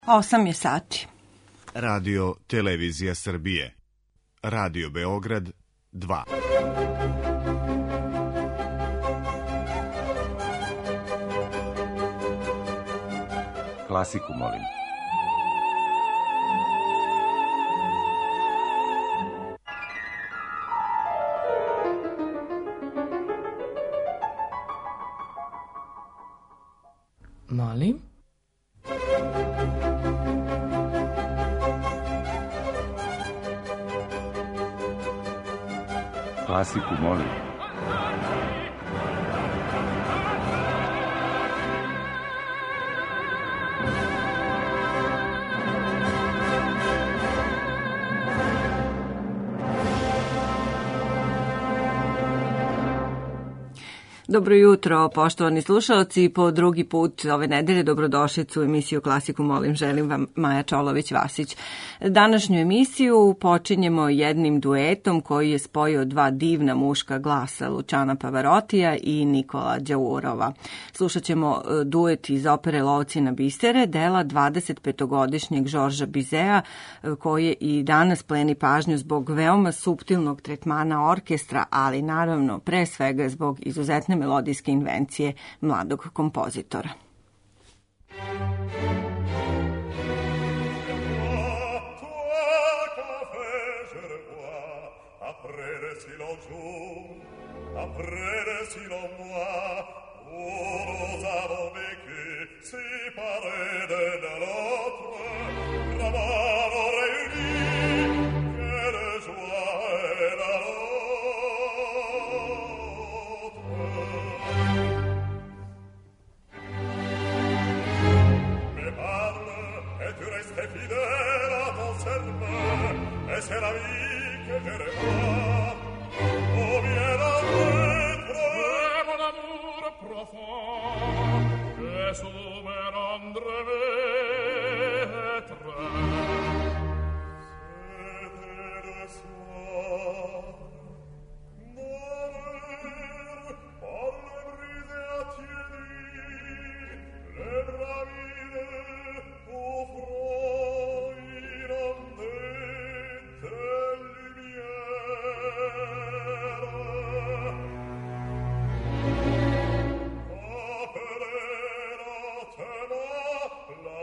8 je sati. Radio Televizija Srbije. Radio Beograd 2. Klasiku, molim. Molim? Klasiku, molim. Dobro jutro, poštovani slušalci. Po drugi put ove nedelje dobrodošlicu u emisiju Klasiku, molim, želim vam Maja Čolović-Vasić. Današnju emisiju počinjemo jednim duetom koji je spojio dva divna muška glasa, Luciana Pavarotija i Nikola Đaurova. Slušat ćemo duet iz opere Lovci na bisere, dela 25-godišnjeg Žorža Bizea, koji i danas pleni pažnju zbog veoma suptilnog tretmana orkestra, ali naravno pre svega zbog izuzetne melodijske invencije mladog kompozitora. C'est la vie que je rêve. Oh, viens d'être mon amour profond, que sous me rendre maître. C'était le soir, malheur, par le brisé à tiédi, les bras vides au front inondés de lumière. Appelez lentement la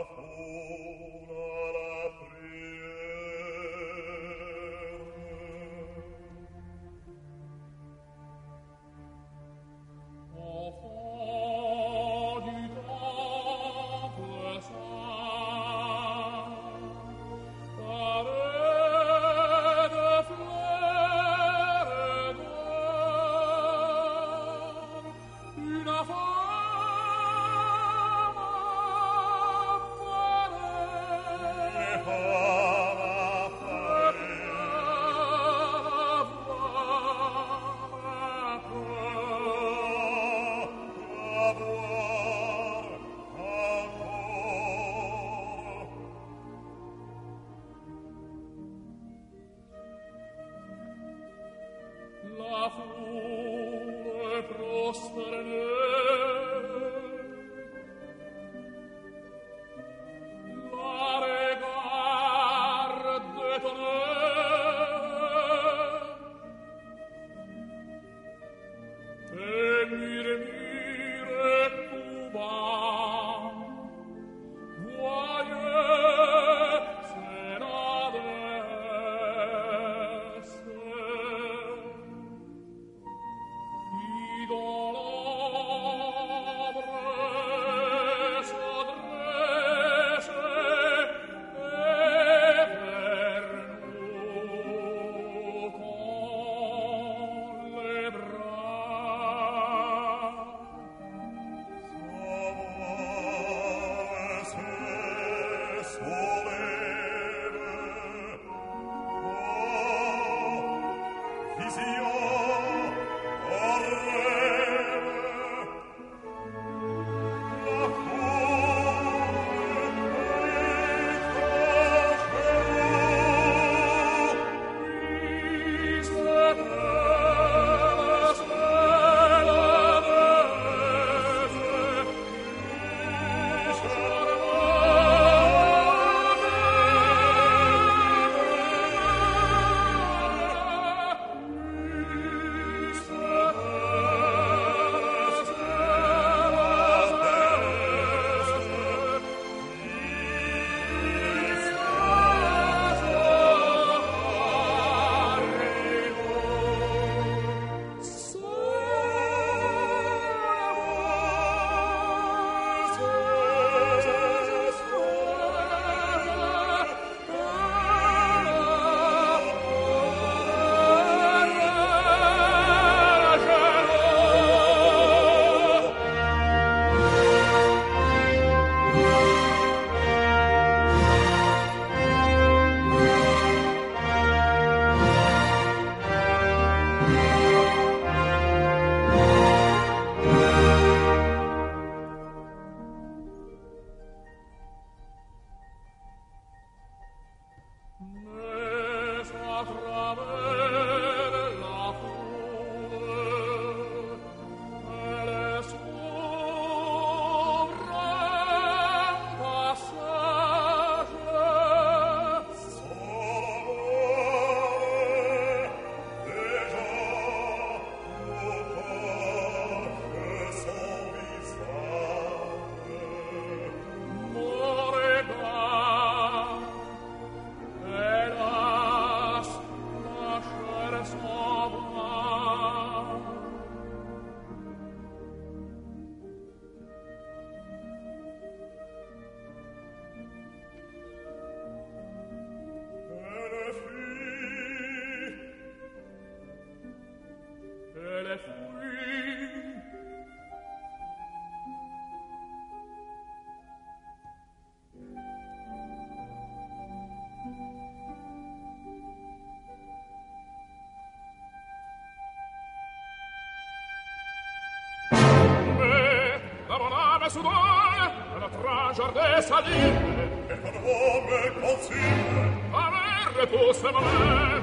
sudore, alla tragiar de salire, e con nome consiglio, aver repose ma me,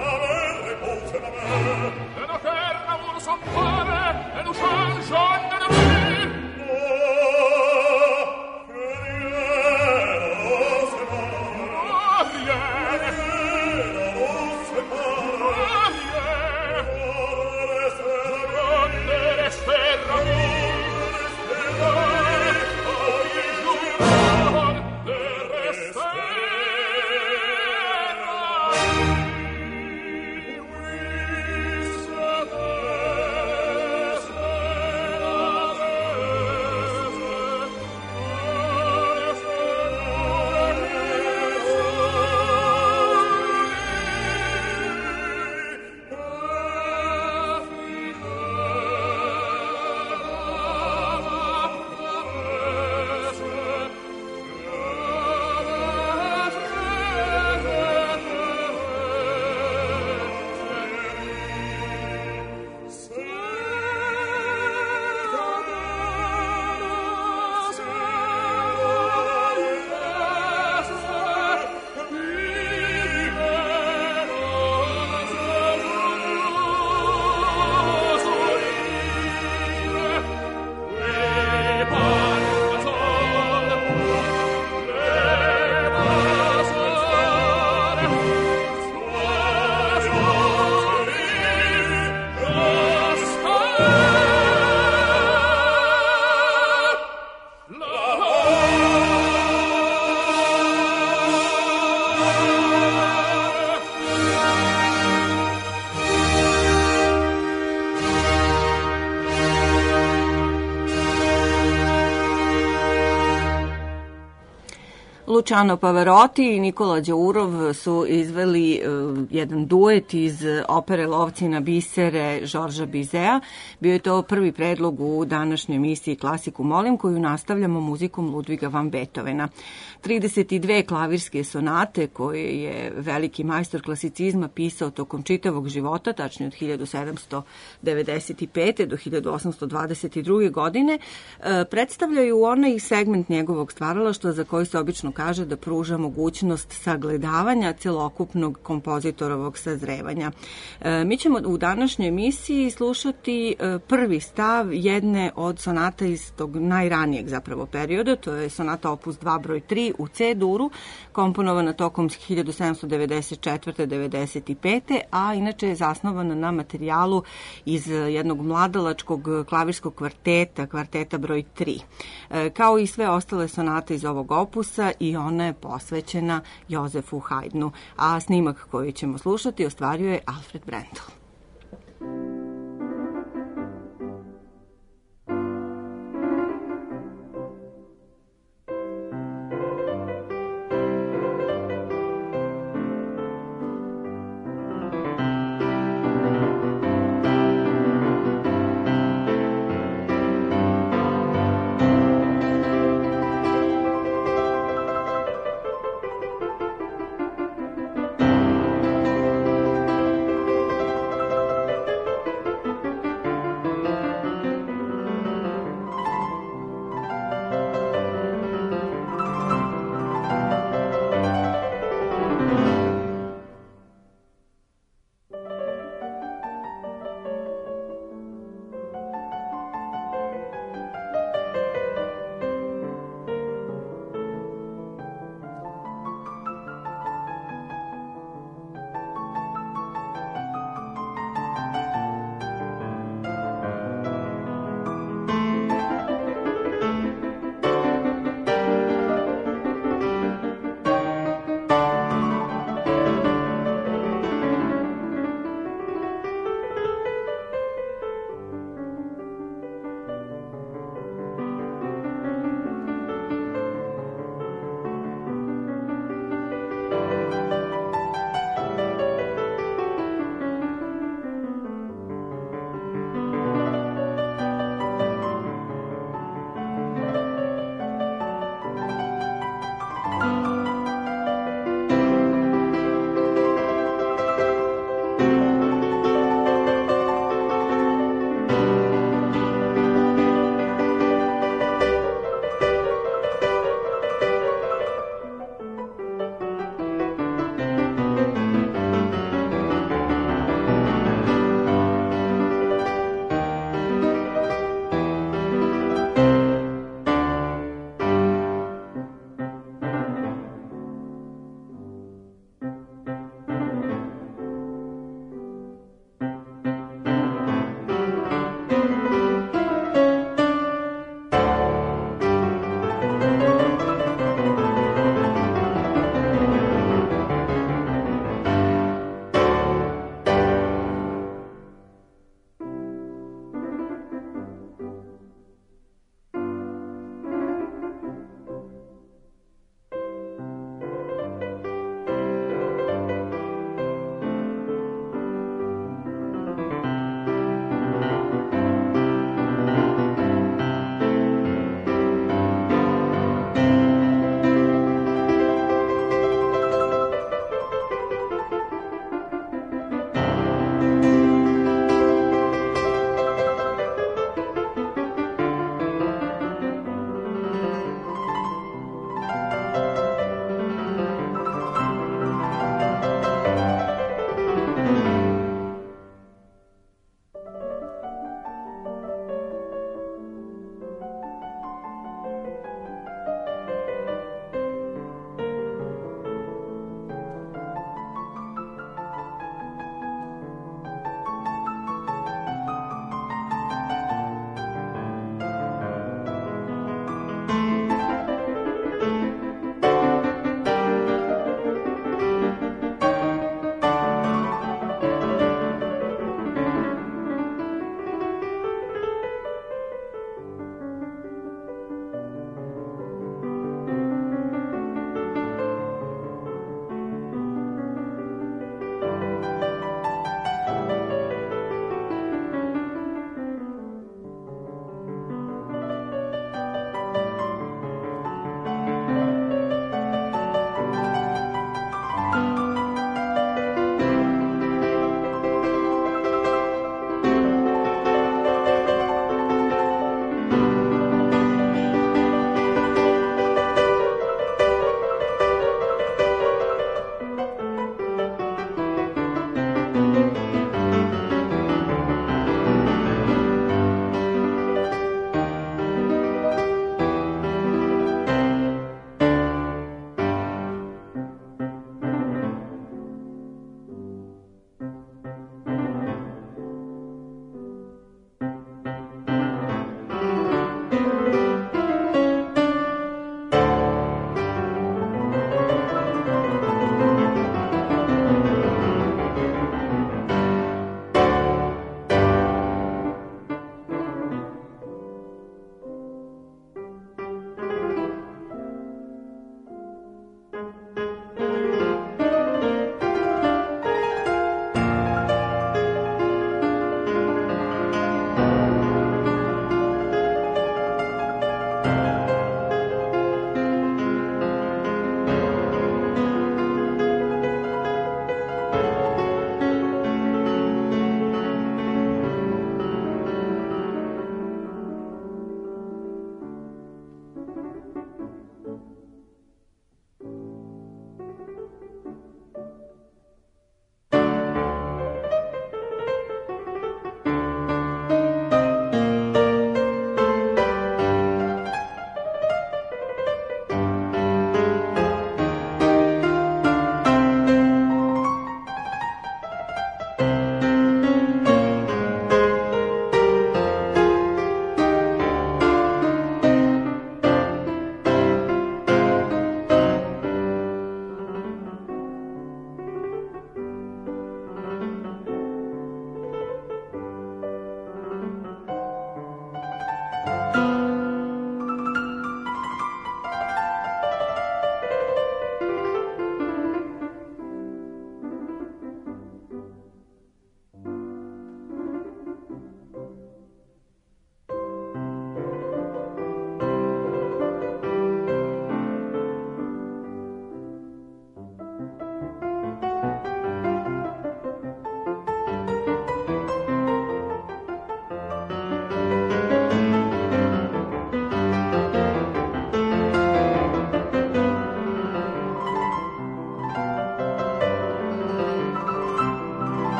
e no ferna un sompare, e no change de dormir. Luciano Pavarotti i Nikola Đaurov su izveli jedan duet iz opere Lovci na bisere Žorža Bizea. Bio je to prvi predlog u današnjoj emisiji Klasiku molim, koju nastavljamo muzikom Ludviga van Beethovena. 32 klavirske sonate koje je veliki majstor klasicizma pisao tokom čitavog života, tačnije od 1795. do 1822. godine, predstavljaju onaj segment njegovog stvaralaštva za koji se obično kaže da pruža mogućnost sagledavanja celokupnog kompozitorovog sazrevanja. Mi ćemo u današnjoj emisiji slušati prvi stav jedne od sonata iz tog najranijeg zapravo perioda, to je sonata opus 2 broj 3 u C duru, komponovana tokom 1794-95, a inače je zasnovana na materijalu iz jednog mladalačkog klavirskog kvarteta broj 3. Kao i sve ostale sonate iz ovog opusa, i ona je posvećena Jozefu Haydnu, a snimak koji ćemo slušati ostvario Alfred Brendel.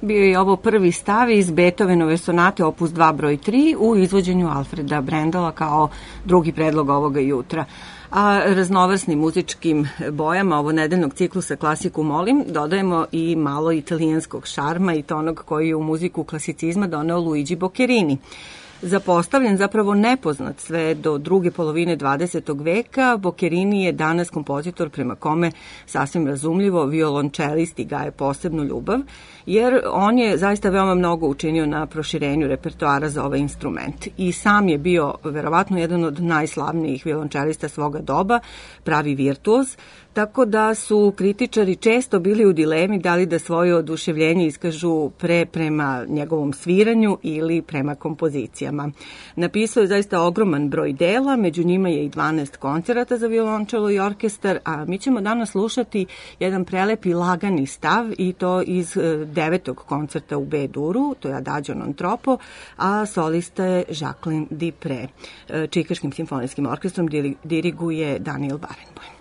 Bio je ovo prvi stav iz Beethovenove sonate opus 2 broj 3 u izvođenju Alfreda Brendela kao drugi predlog ovoga jutra. A raznovrsnim muzičkim bojama ovo nedeljnog ciklusa Klasiku molim dodajemo i malo italijanskog šarma i to onog koji je u muziku klasicizma doneo Luigi Boccherini. Zapostavljen, zapravo nepoznat sve do druge polovine 20. veka, Boccherini je danas kompozitor prema kome sasvim razumljivo violončelisti gaje posebnu ljubav, jer on je zaista veoma mnogo učinio na proširenju repertoara za ovaj instrument. I sam je bio verovatno jedan od najslavnijih violončelista svoga doba, pravi virtuoz, tako da su kritičari često bili u dilemi da li da svoje oduševljenje iskažu prema njegovom sviranju ili prema kompozicijama. Napisao je zaista ogroman broj dela, među njima je i 12 koncerata za violončelo i orkestar, a mi ćemo danas slušati jedan prelep i lagani stav i to iz 9. koncerta u B-duru, to je Adagio non troppo, a solista je Jacqueline Dupre. Čikaškim simfonijskim orkestrom diriguje Daniel Barenboim.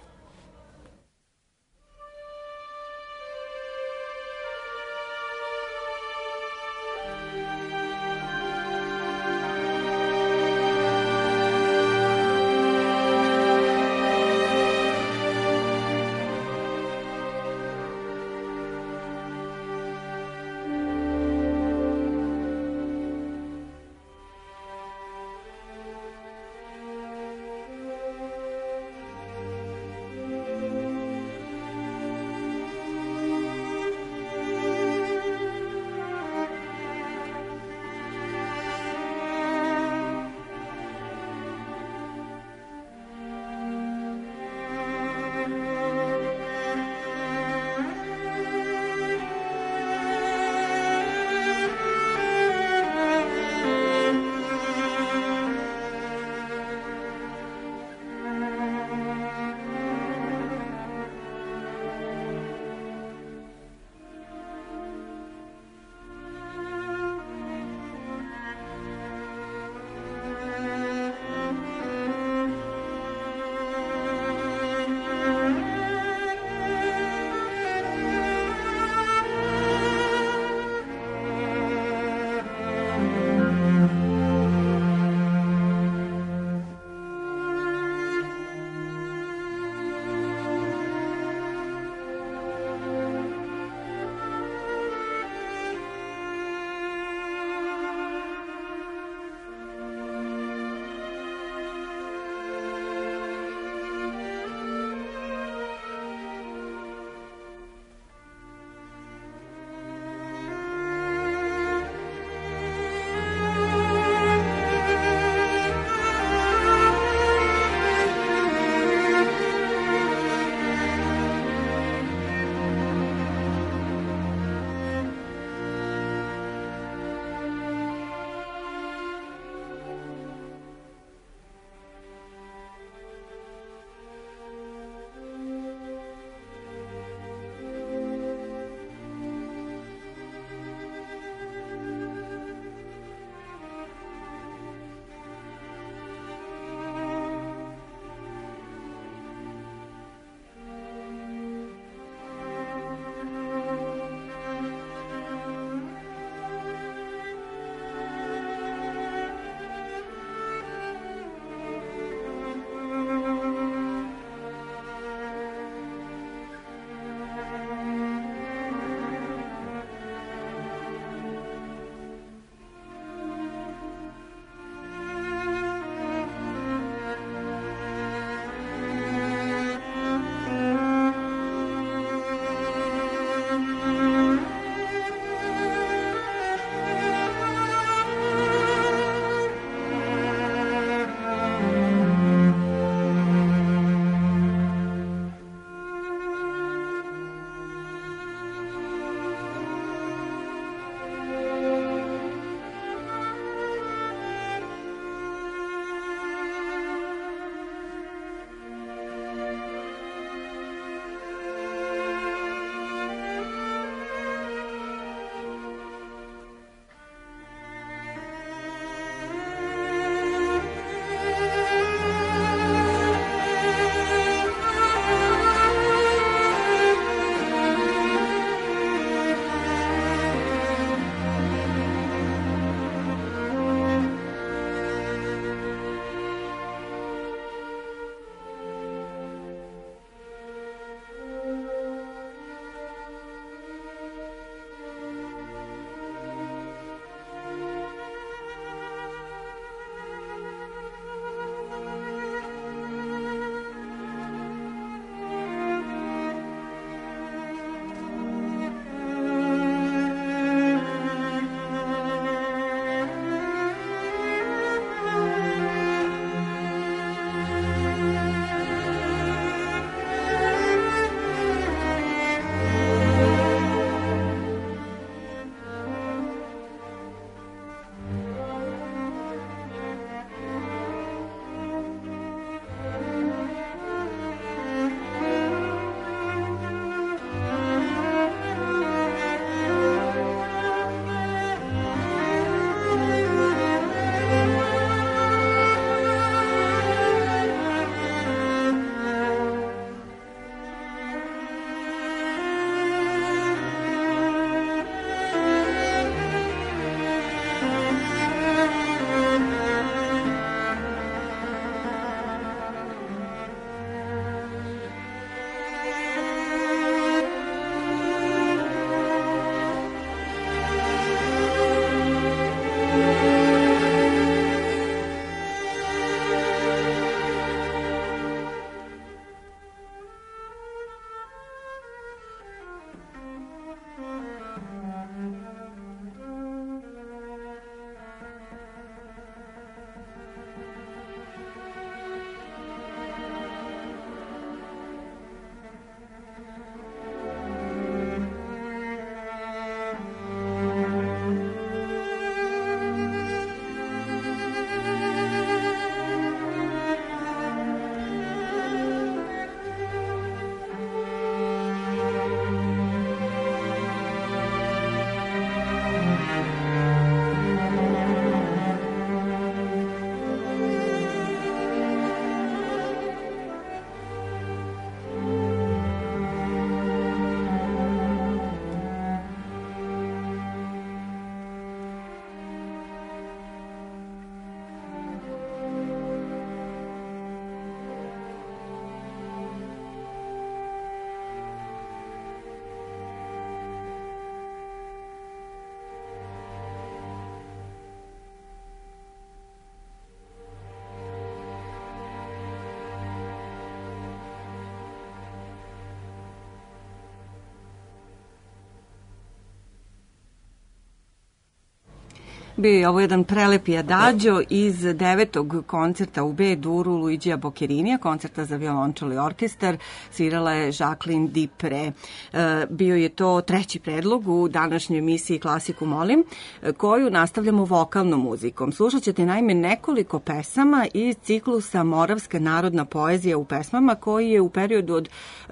Bio je ovo jedan prelepi adagio iz 9. koncerta u B-duru Luigija Bocchettinija, koncerta za violončelo i orkestar. Svirala je Jacqueline Dupre. Bio je to treći predlog u današnjoj emisiji Klasiku molim, koju nastavljamo vokalnom muzikom. Slušat ćete naime nekoliko pesama iz ciklusa Moravska narodna poezija u pesmama, koji je u periodu od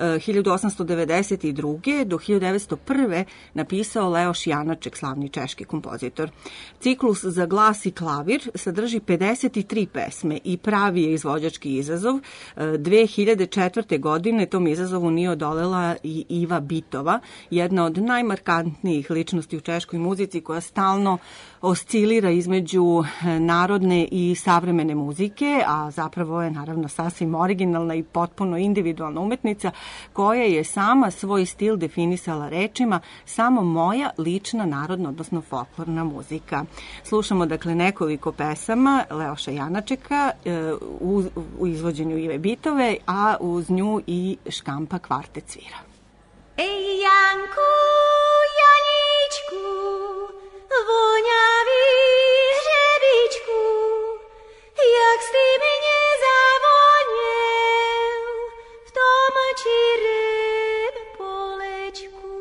1892. do 1901. napisao Leoš Janaček, slavni češki kompozitor. Ciklus za glas i klavir sadrži 53 pesme i pravi je izvođački izazov. 2004. godine tom izazovu nije odolela i Iva Bitova, jedna od najmarkantnijih ličnosti u češkoj muzici koja stalno oscilira između narodne i savremene muzike, a zapravo je naravno sasvim originalna i potpuno individualna umetnica koja je sama svoj stil definisala rečima samo moja lična narodna, odnosno folklorna muzika. Slušamo dakle nekoliko pesama Leoša Janačeka u izvođenju Ive Bitove, a uz nju i Škampa kvartet svira. Ej Janku, Janičku, voňavý hřebičku, jak jsi mě zavoněl v tom čirém polečku.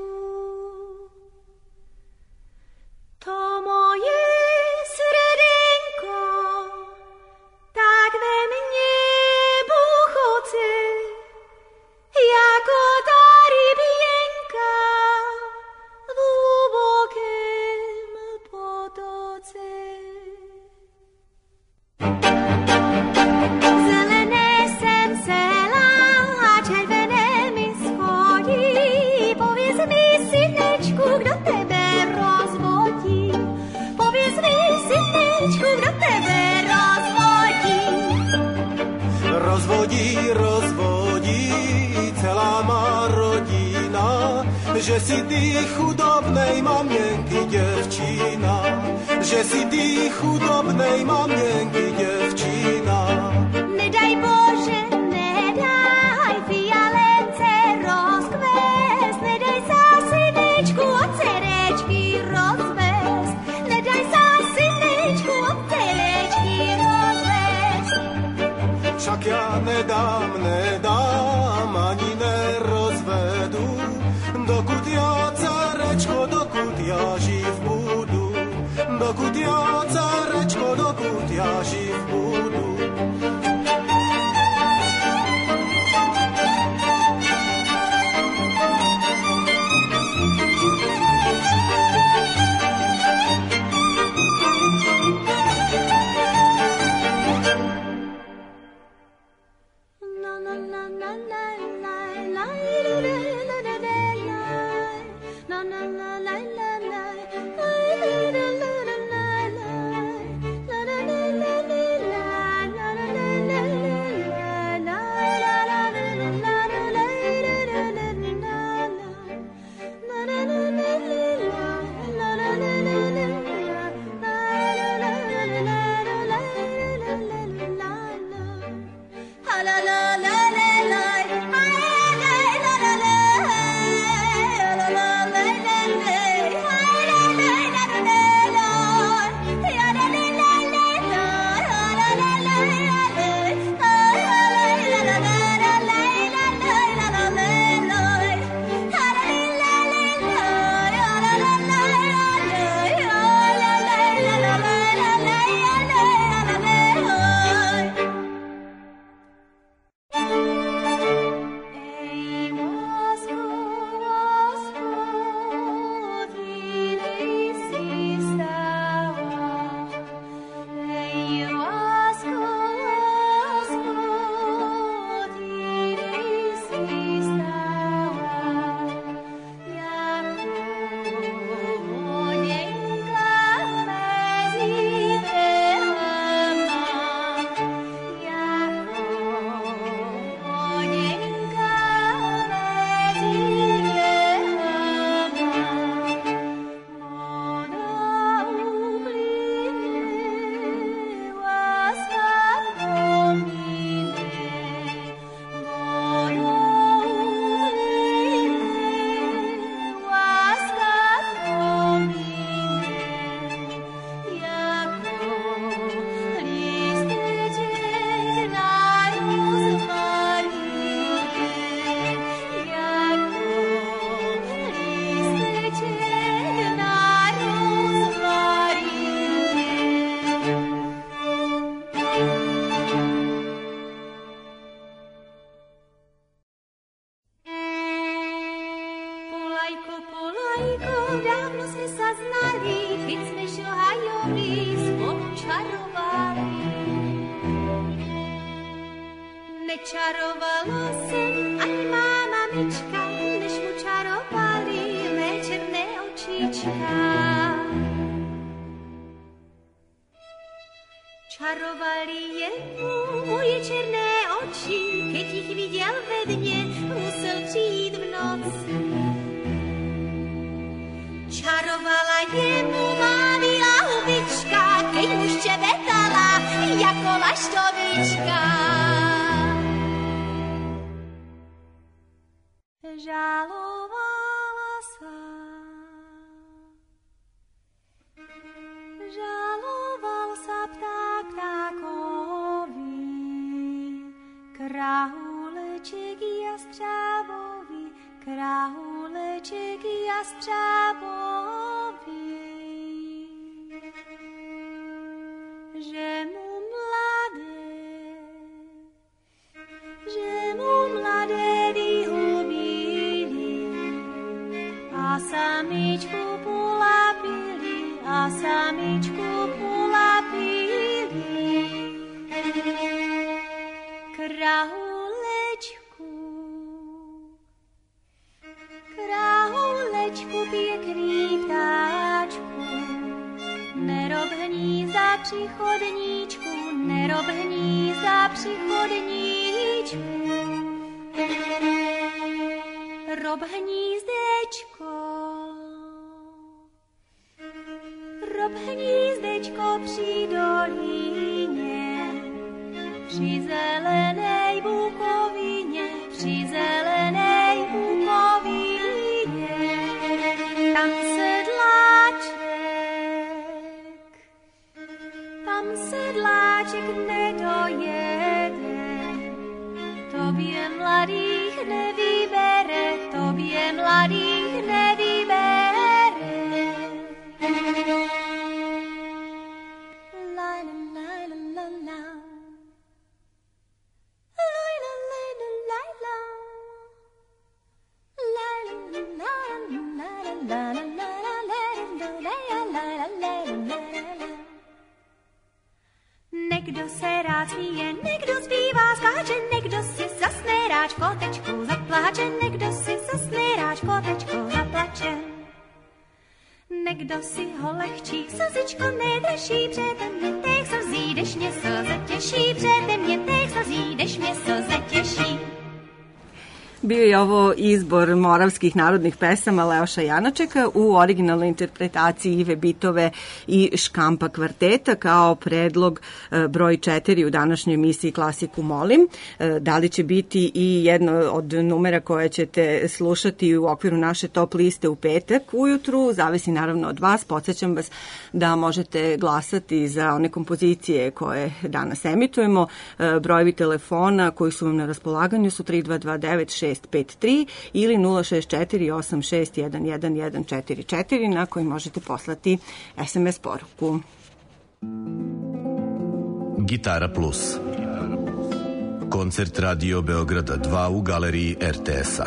To moje srdenko tak ve mně buchoce, jako ta ryběnka v hlubokém potoce. Zelené jsem celá a červené mi schodí. Pověz mi, synečku, kdo tebe rozvodí. Pověz mi, synečku, kdo tebe rozvodí. Rozvodí celá má rodina, že si ty chudobnej maměnky děvčina, že si ty chudobnej maměnky děvčina. Nedaj Bože, nedaj fialence rozkvést, nedaj sa synečku od cerečky rozvést, nedaj sa synečku od cerečky rozvést. Však ja nedám, ani nerozvedu, dokud ja, cerečko, dokud ja živ budu, dokud ja, cerečko, dokud ja živ budu. La la la la la la la la la la la la la la. znali, keď sme šohajovali, spolu čarovali. Nečarovalo sem ani má mamička, než mu čarovali mé černé očička. Čarovali jemu moje černé oči, keď ich videl ve dne, musel přijít v noci. Čarovala jemu má milá hubička, keď mu ščebetala jako laštovička. Žalovala sa, žaloval sa pták ptákovi, krahuleček jastřábovi, krahuleček jastřábovi, že mu mladé vyhubili a samičku polapili, a samičku polapili. Krahulečku, pěkný ptáčku, nerob hnízda při chodníčku, nerob hnízda při chodníčku. Rob hnízdečko, rob hnízdečko při dolíně, při zelenej bukovině, při zelenej bukovině. Tam sedláček nedojede, tobě mladých nevybere, tobě mladých nevybere. Někdo se rád směje, někdo zpívá, skáče, někdo si zasne ráč kotečku zapláče, někdo si zasne ráč kotečku zaplače. Někdo si ho lehčí, slzičko nedražší, přede mě těch slzí, když mě slze těší, přede mě těch slzí, když mě slze těší. Bio je ovo izbor moravskih narodnih pesama Leoša Janačeka u originalnoj interpretaciji Ive Bitove i Škampa kvarteta kao predlog broj 4 u današnjoj emisiji Klasiku molim. Da li će biti i jedno od numera koje ćete slušati u okviru naše top liste u petak ujutru, zavisi naravno od vas. Podsjećam vas da možete glasati za one kompozicije koje danas emitujemo. Brojevi telefona koji su vam na raspolaganju su 3229 653 ili 06486111144 na koji možete poslati SMS poruku. Gitara Plus. Koncert Radio Beograda 2 u galeriji RTS-a.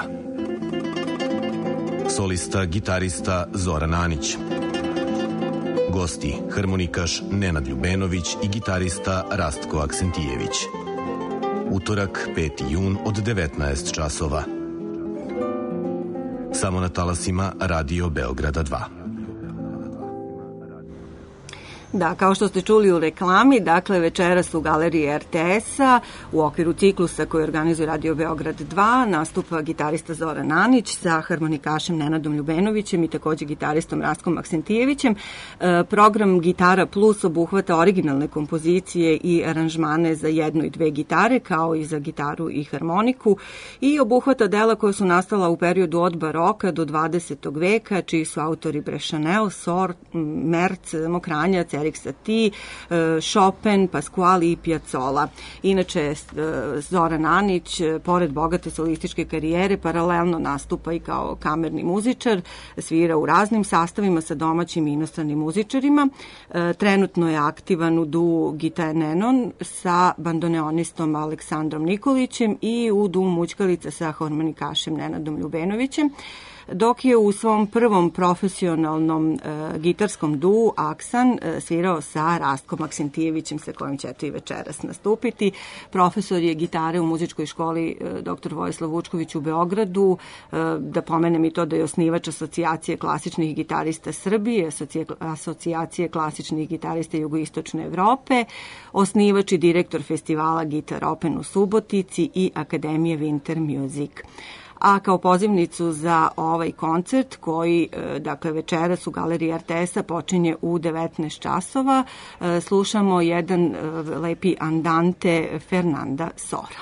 Solista, gitarista Zoran Anić. Gosti, harmonikaš Nenad Ljubenović i gitarista Rastko Aksentijević. Utorak, 5. jun od 19 časova. Samo na talasima Radio Beograda 2. Da, kao što ste čuli u reklami, dakle večeras u galeriji RTS-a u okviru ciklusa koji organizuje Radio Beograd 2 nastupa gitarista Zoran Anić sa harmonikašem Nenadom Ljubenovićem i takođe gitaristom Rastkom Aksentijevićem. Program Gitara Plus obuhvata originalne kompozicije i aranžmane za jednu i dve gitare, kao i za gitaru i harmoniku, i obuhvata dela koja su nastala u periodu od baroka do 20. veka, čiji su autori Brešanel, Sor, Merc, Mokranjac, Erik Satie, Chopin, Pasquale i Piazzolla. Inače, Zoran Anić, pored bogate solističke karijere, paralelno nastupa i kao kamerni muzičar, svira u raznim sastavima sa domaćim i inostranim muzičarima. Trenutno je aktivan u duu Gita Nenon sa bandoneonistom Aleksandrom Nikolićem i u duu Mućkalica sa harmonikašem Nenadom Ljubenovićem. dok je u svom prvom profesionalnom gitarskom duu Aksan svirao sa Rastkom Aksentijevićem, sa kojim će i večeras nastupiti. Profesor je gitare u muzičkoj školi dr. Vojislav Vučković u Beogradu. Da pomenem i to da je osnivač Asocijacije klasičnih gitarista Srbije, Asocijacije klasičnih gitarista Jugoistočne Evrope, osnivač i direktor festivala Guitar Open u Subotici i Akademije Winter Music. A kao pozivnicu za ovaj koncert koji, dakle, večeras u Galeriji RTS-a počinje u 19 časova, slušamo jedan lepi andante Fernanda Sora.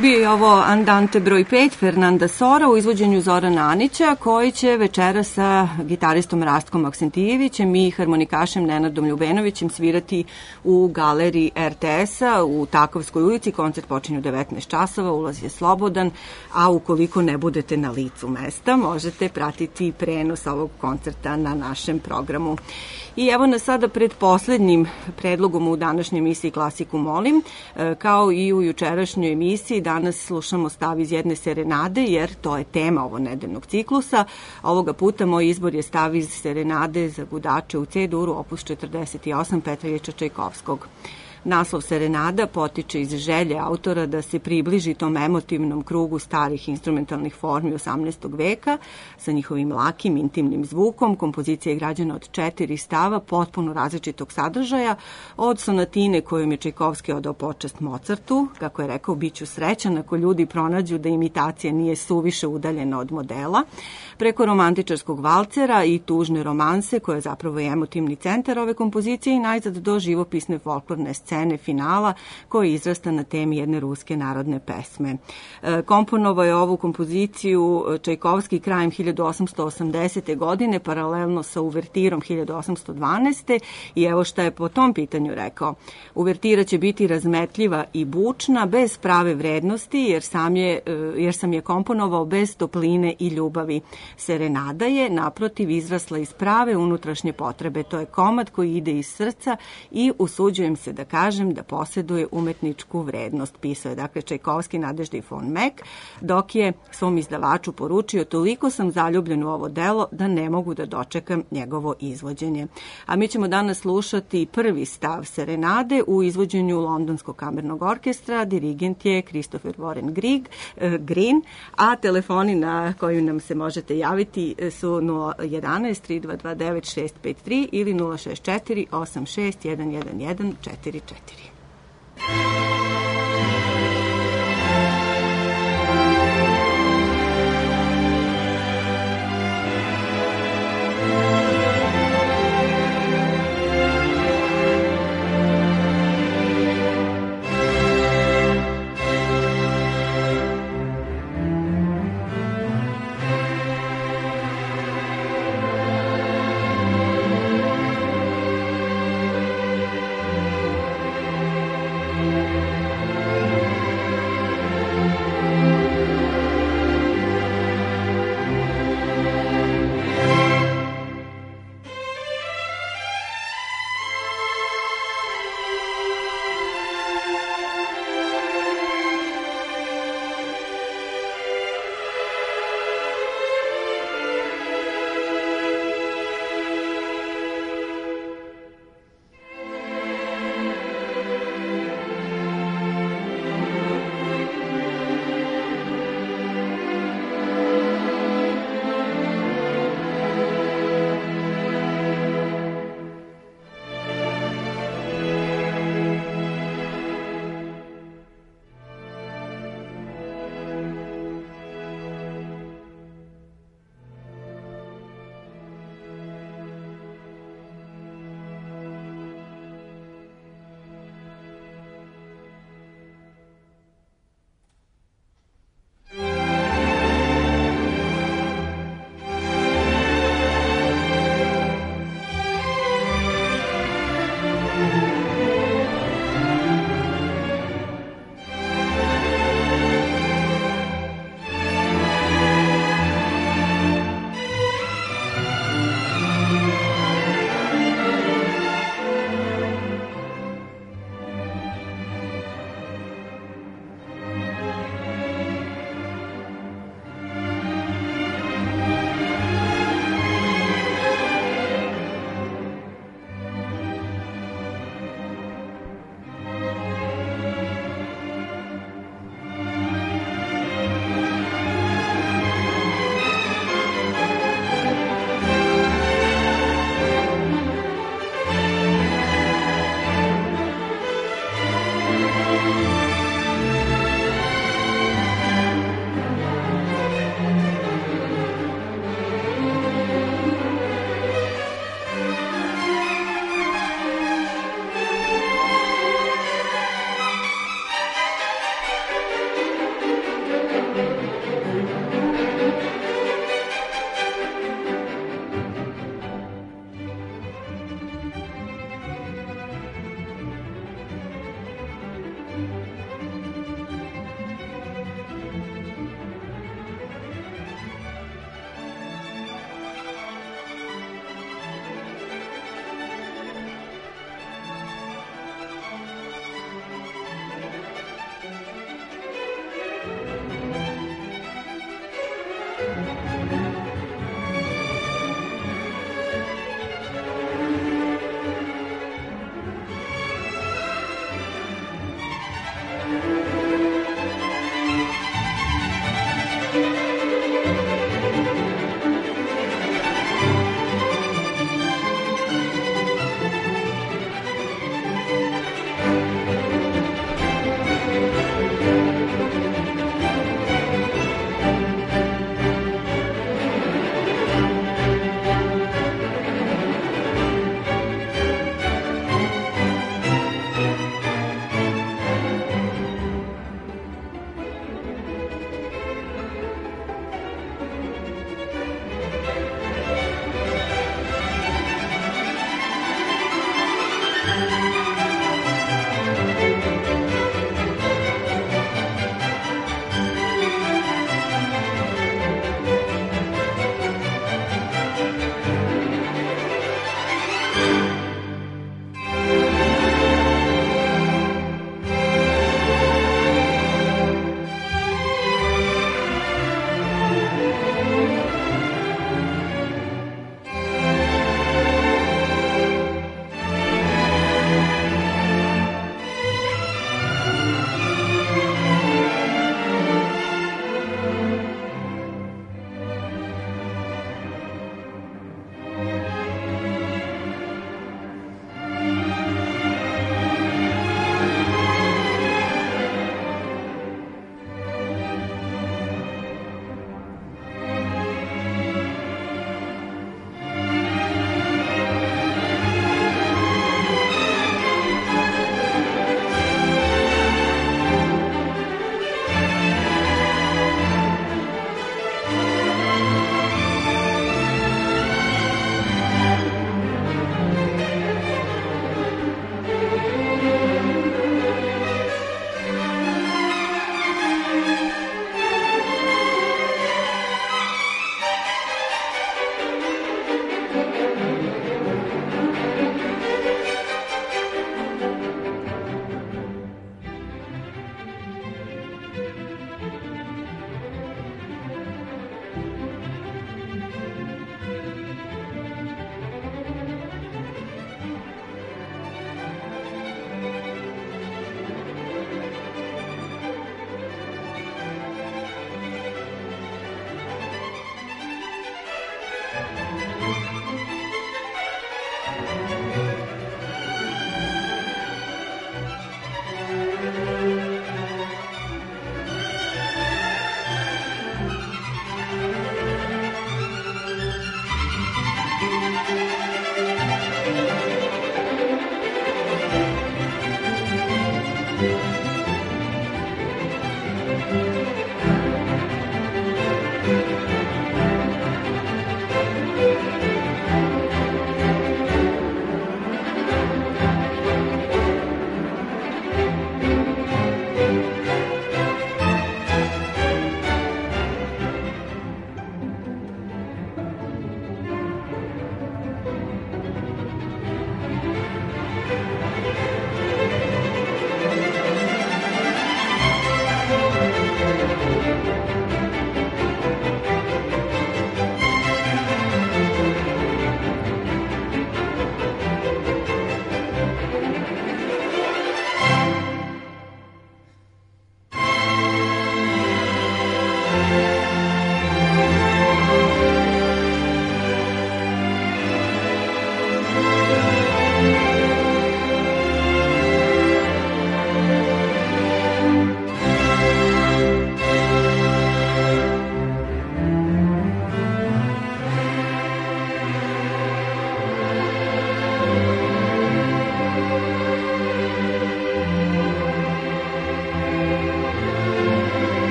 Bio je ovo Andante broj 5 Fernanda Sora u izvođenju Zorana Anića, koji će večera sa gitaristom Rastkom Aksentijevićem i harmonikašem Nenadom Ljubenovićem svirati u galeriji RTS-a u Takovskoj ulici. Koncert počinje u 19 časova, ulaz je slobodan, a ukoliko ne budete na licu mesta, možete pratiti prenos ovog koncerta na našem programu. I evo nas sada pred poslednjim predlogom u današnjoj emisiji Klasiku molim. Kao i u jučerašnjoj emisiji, danas slušamo stav iz jedne serenade, jer to je tema ovo nedeljnog ciklusa. Ovoga puta moj izbor je stav iz serenade za gudače u C-duru, opus 48 Petra Iljiča Čajkovskog. Naslov serenada potiče iz želje autora da se približi tom emotivnom krugu starih instrumentalnih formi 18. veka sa njihovim lakim, intimnim zvukom. Kompozicija je građena od 4 stava potpuno različitog sadržaja, od sonatine kojom je Čajkovski odao počast Mozartu, kako je rekao, biću srećan ako ljudi pronađu da imitacija nije suviše udaljena od modela, preko romantičarskog valcera i tužne romanse, koja je zapravo emotivni centar ove kompozicije, i najzad do živopisne folklorne scene finala, koji izrasta na temi jedne ruske narodne pesme. Komponovao je ovu kompoziciju Čajkovski krajem 1880. godine, paralelno sa uvertirom 1812. I evo šta je po tom pitanju rekao. Uvertira će biti razmetljiva i bučna, bez prave vrednosti, jer sam je komponovao bez topline i ljubavi. Serenada je, naprotiv, izrasla iz prave unutrašnje potrebe. To je komad koji ide iz srca i usuđujem se da kažem da posjeduje umetničku vrednost. Pisao je dakle Čajkovski Nadeždi von Meck, dok je svom izdavaču poručio: toliko sam zaljubljen u ovo delo da ne mogu da dočekam njegovo izvođenje. A mi ćemo danas slušati prvi stav serenade u izvođenju Londonskog kamernog orkestra. Dirigent je Christopher Warren Green, a telefoni na koju nam se možete javiti su 011 3229 653 ili 064 86 111 44.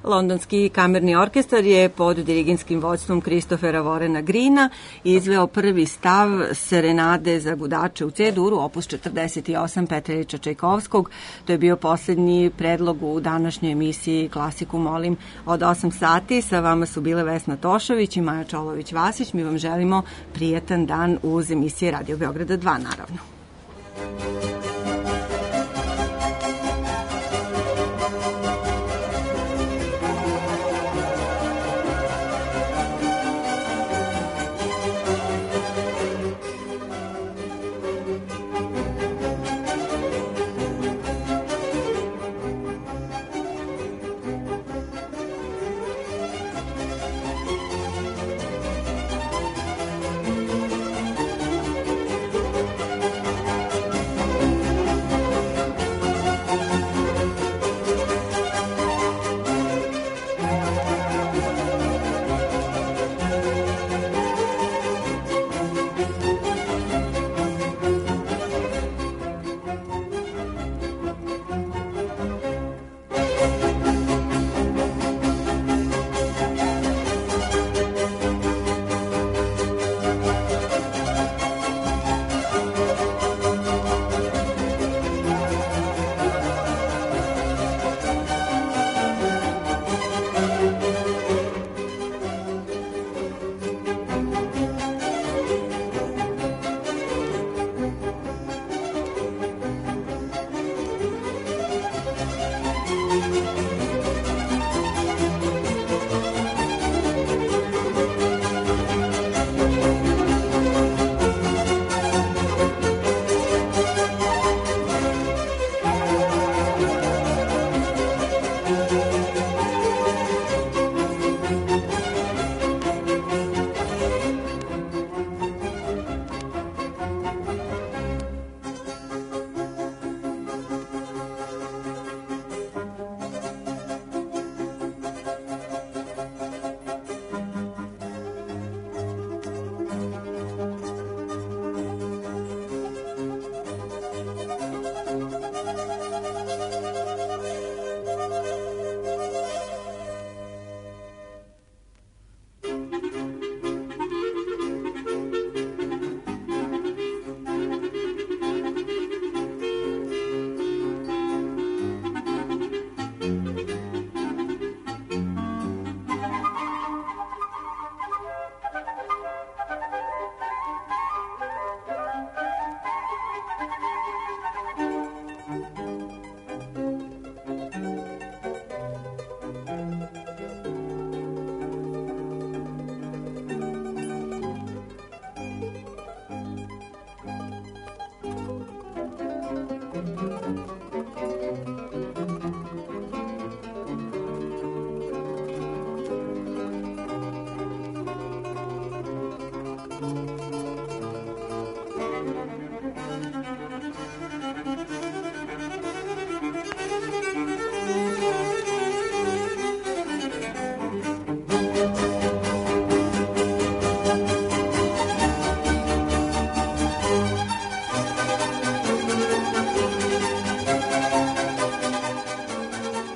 Londonski kamerni orkestar je pod dirigentskim vodstvom Kristofera Vorena Greena izveo prvi stav Serenade za gudače u C-duru, opus 48 Petra Ilića Čajkovskog. To je bio poslednji predlog u današnjoj emisiji Klasiku molim od 8 sati. Sa vama su bile Vesna Tošović i Maja Čolović-Vasić. Mi vam želimo prijatan dan uz emisije Radio Beograda 2, naravno.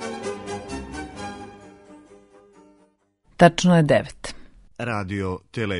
Tačno je 9. Radio televizija.